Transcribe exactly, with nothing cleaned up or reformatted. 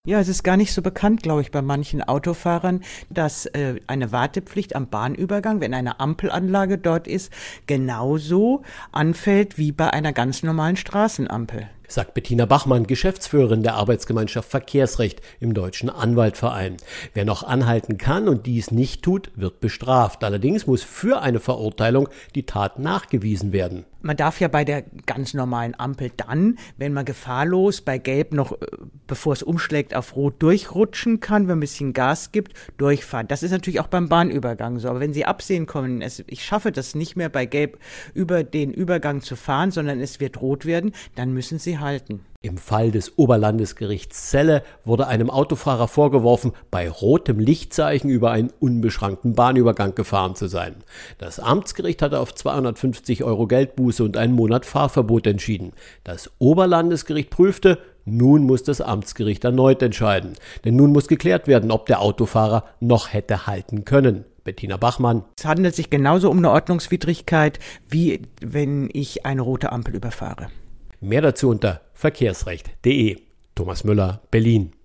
Ja, es ist gar nicht so bekannt, glaube ich, bei manchen Autofahrern, dass äh, eine Wartepflicht am Bahnübergang, wenn eine Ampelanlage dort ist, genauso anfällt wie bei einer ganz normalen Straßenampel. Sagt Bettina Bachmann, Geschäftsführerin der Arbeitsgemeinschaft Verkehrsrecht im Deutschen Anwaltverein. Wer noch anhalten kann und dies nicht tut, wird bestraft. Allerdings muss für eine Verurteilung die Tat nachgewiesen werden. Man darf ja bei der ganz normalen Ampel dann, wenn man gefahrlos bei Gelb noch, bevor es umschlägt, auf Rot durchrutschen kann, wenn man ein bisschen Gas gibt, durchfahren. Das ist natürlich auch beim Bahnübergang so. Aber wenn Sie absehen können, es, ich schaffe das nicht mehr bei Gelb über den Übergang zu fahren, sondern es wird rot werden, dann müssen Sie halten. Im Fall des Oberlandesgerichts Celle wurde einem Autofahrer vorgeworfen, bei rotem Lichtzeichen über einen unbeschrankten Bahnübergang gefahren zu sein. Das Amtsgericht hatte auf zweihundertfünfzig Euro Geldbuße und einen Monat Fahrverbot entschieden. Das Oberlandesgericht prüfte, nun muss das Amtsgericht erneut entscheiden. Denn nun muss geklärt werden, ob der Autofahrer noch hätte halten können. Bettina Bachmann. Es handelt sich genauso um eine Ordnungswidrigkeit, wie wenn ich eine rote Ampel überfahre. Mehr dazu unter verkehrsrecht punkt de. Thomas Müller, Berlin.